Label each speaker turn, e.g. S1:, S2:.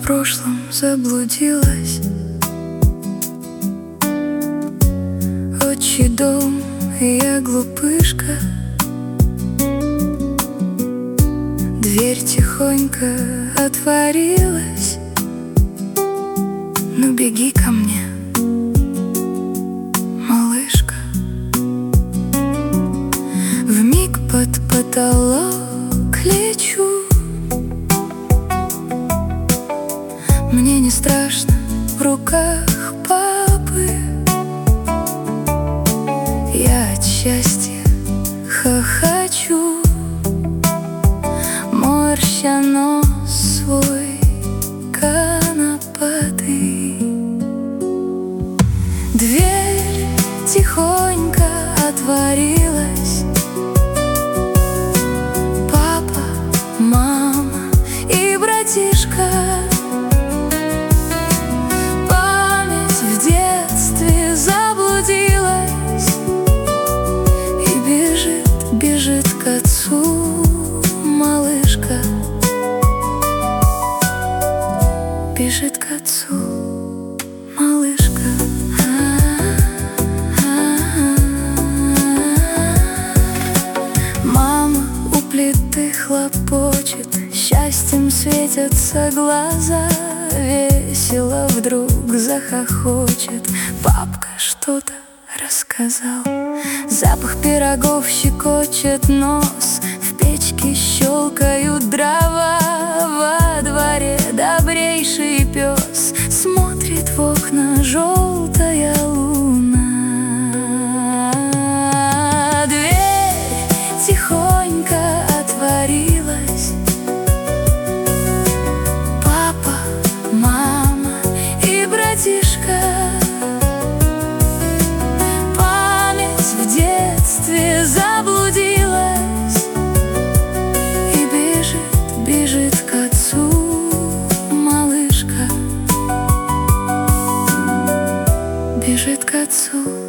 S1: прошлом заблудилась. Отчий дом, и я глупышка. Дверь тихонько отворилась. Ну беги ко мне, малышка. Вмиг под потолок лечу. Мне не страшно в руках папы. Я от счастья хохочу, морща нос свой конопатый. Дверь тихонько отворилась. Папа, мама и братишка. Память в детстве заблудилась и бежит, бежит к отцу малышка. Бежит к отцу малышка. Мама у плиты хлопочет, счастьем светятся глаза. Весело вдруг захохочет, папка что-то рассказал. Запах пирогов щекочет нос, в печке щелкают дрова. Во дворе добрейший пес смотрит в окна желтая луна. Дверь тихонько отворилась. Папа, мама и братишка. Память в детстве заблудилась и бежит, бежит к отцу малышка. Бежит к отцу.